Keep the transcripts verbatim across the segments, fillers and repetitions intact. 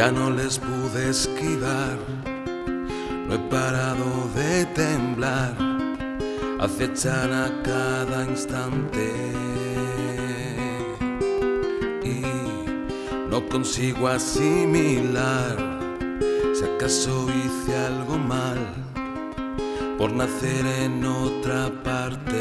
ya no les pude esquivar. No he parado de temblar, acechan a cada instante y no consigo asimilar si acaso hice algo mal por nacer en otra parte.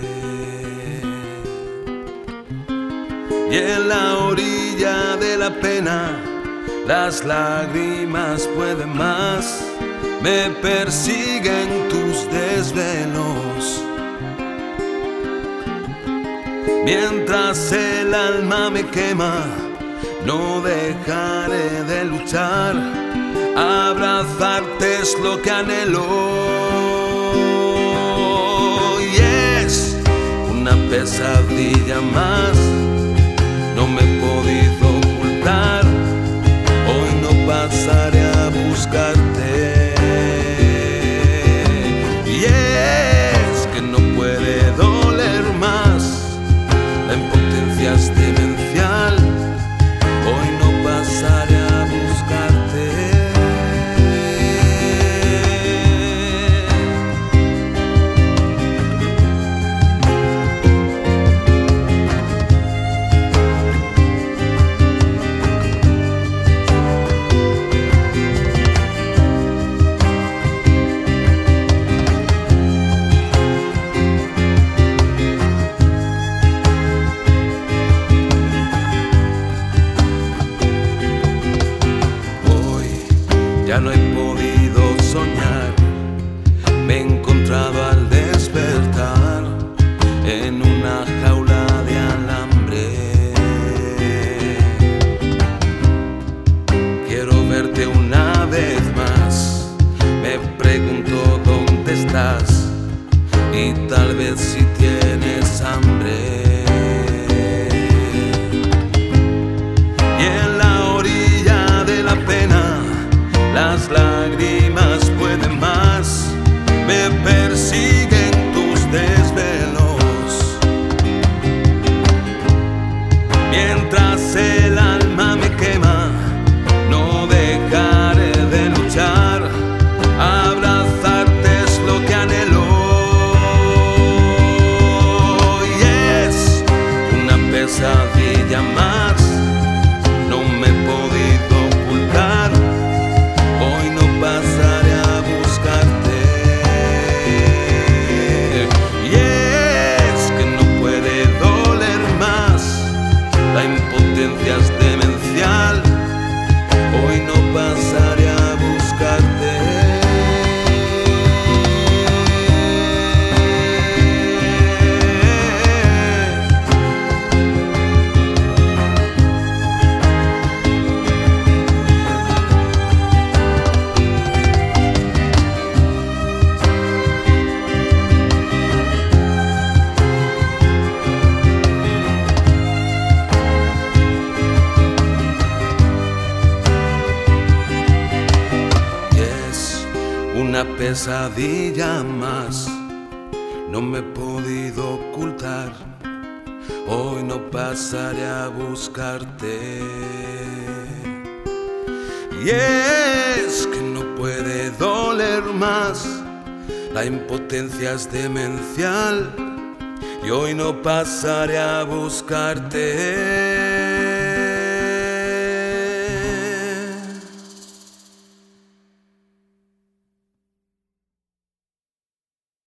Y en la orilla de la pena las lágrimas pueden más, me persiguen tus desvelos. Mientras el alma me quema, no dejaré de luchar. Abrazarte es lo que anhelo. Y es una pesadilla más, no me he podido ocultar. Hoy no pasaré a buscarte. Y es que no puede doler más, la impotencia es demencial. Hoy no pasaré a buscarte. Ya no he podido soñar, me he encontrado al despertar en una jaula de alambre. Quiero verte una vez más, me pregunto dónde estás y tal vez si tienes hambre. Y en la orilla de la pena las lágrimas pueden más, me persiguen tus desvelos. Mientras el alma me quema, no dejaré de luchar. Abrazarte es lo que anhelo. Y es una pesadilla más, no me he podido ocultar. Hoy no pasaré a buscarte. Y es que no puede doler más, la impotencia es demencial. Hoy no pasaré a buscarte. Una pesadilla más, no me he podido ocultar. Hoy no pasaré a buscarte. Y es que no puede doler más, la impotencia es demencial. Y hoy no pasaré a buscarte.